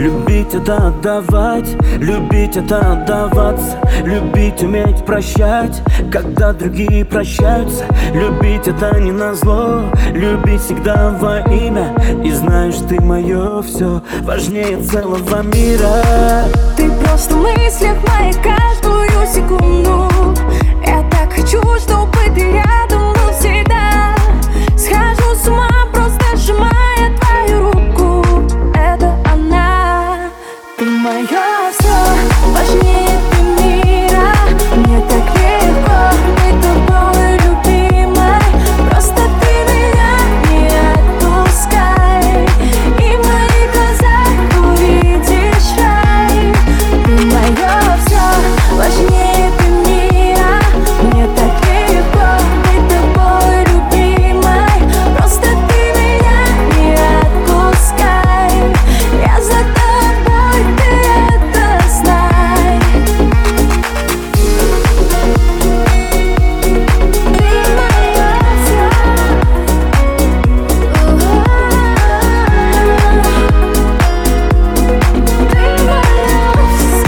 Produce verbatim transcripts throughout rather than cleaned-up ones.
Любить — это отдавать, любить — это отдаваться. Любить, уметь прощать, когда другие прощаются. Любить — это не назло, любить всегда во имя. И знаешь, ты мое все, важнее целого мира. Ты просто в мыслях моих каждую секунду. Я так хочу, чтобы ты рядом был всегда. Схожу с ума, просто сжимая твою руку. Это она, ты мое все, важнее ты мира. Мне так легко быть тобой, любимой. Просто ты меня не отпускай, и в моих глазах увидишь рай. Ты мое все, важнее ты мира. Мне так легко быть тобой, любимой. Просто ты меня не отпускай. Я за тобой, ты это знай. Ты мое все. Ты мое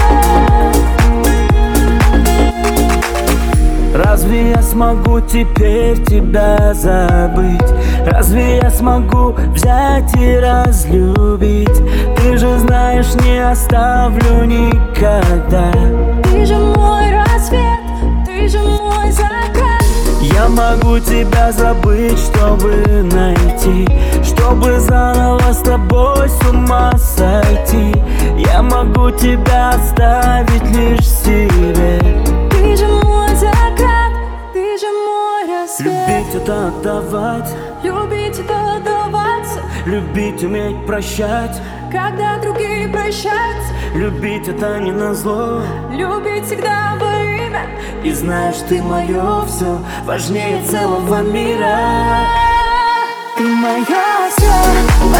все. Разве я смогу теперь тебя забыть? Разве я смогу взять и разлюбить? Ты же знаешь, не оставлю никогда. Ты же мой рассвет, ты же мой закат. Я могу тебя забыть, чтобы найти, чтобы заново с тобой с ума сойти. Я могу тебя оставить лишь себе. Ты же мой закат, ты же мой рассвет. Любить — это отдавать, Любить — это отдаваться, любить, уметь прощать. когда другие прощаются. Любить — это не назло, Любить всегда во имя. и знаешь, ты мое все, важнее целого мира. Ты мое все,